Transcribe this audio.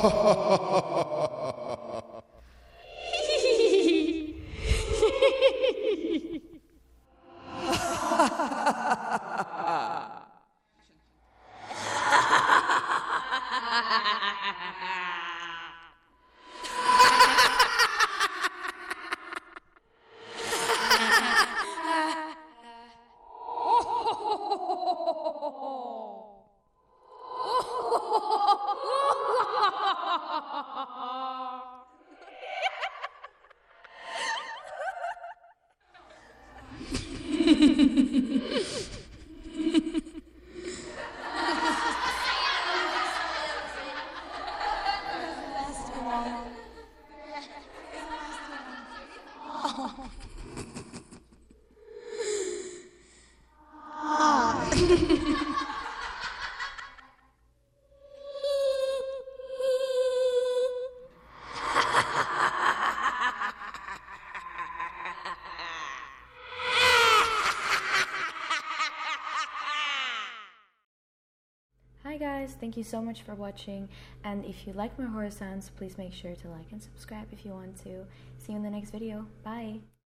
Hi guys, thank you so much for watching, and if you like my horror sounds, please make sure to like and subscribe if you want to. See you in the next video. Bye!